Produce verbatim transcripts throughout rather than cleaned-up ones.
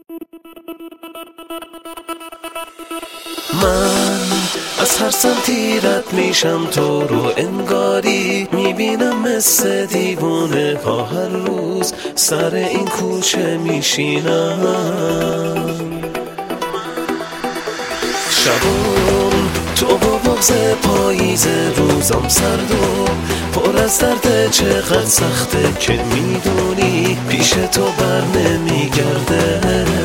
من از هر سمتی رد میشم تو رو انگاری میبینم مثل دیوونه ها هر روز سر این کوچه میشینم. شبم تو با بغض پاییز روزم سرد و پر از درد چقدر سخته که میدونی پیش تو بر نمیگرده.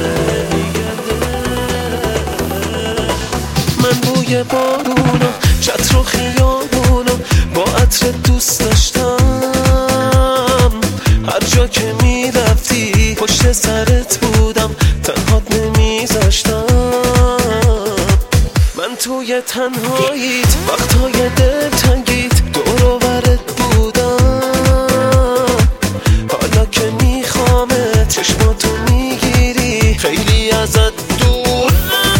من بوی بارونو چتر و خیابونو با عطر دوست داشتم. هر جا که میرفتی پشت سرت بودم تنهات نمیذاشتم. من توی تنهاییت وقتهای دلتنگیت دور و برت بودم. حالا که میخوامت چشماتو میگیری خیلی ازت دور.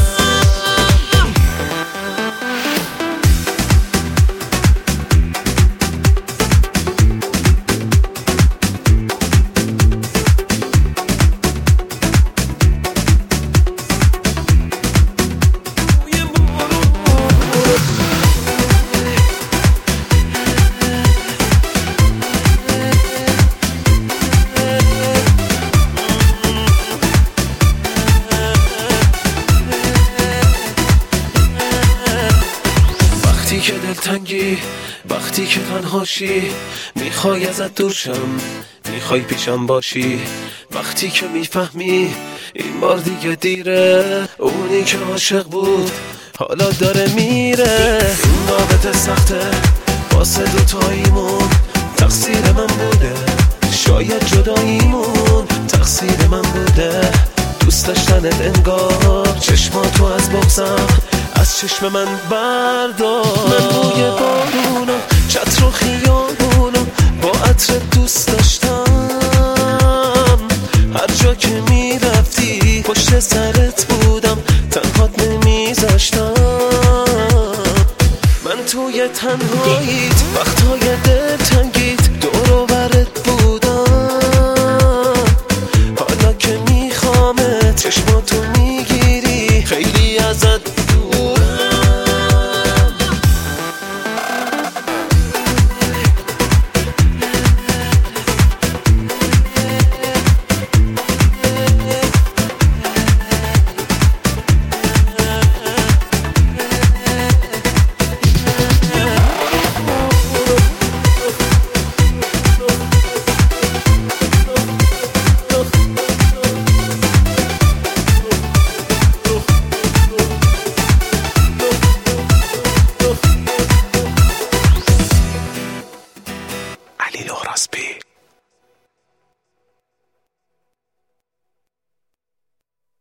وقتی که دلتنگی، وقتی که تنهاشی، میخوای ازت دور شم، میخوای پیشم باشی. وقتی که میفهمی این بار دیگه دیره، اونی که عاشق بود حالا داره میره. این رابطه سخته واسه دوتاییمون، تقصیر من بوده، شاید جداییمون تقصیر من بوده. دوست داشتنت انگار چشماتو از بغضم از چشم من بردار. من بوی بارونو چتر و خیابونو با عطر دوست داشتم. هر جا که میرفتی پشت سرت بودم تنهات نمیذاشتم. من توی تنهاییت وقتهای دلتنگیت دور و برت بودم. حالا که میخوامت چشماتو میگیری خیلی ازت دور. علی لوراسبی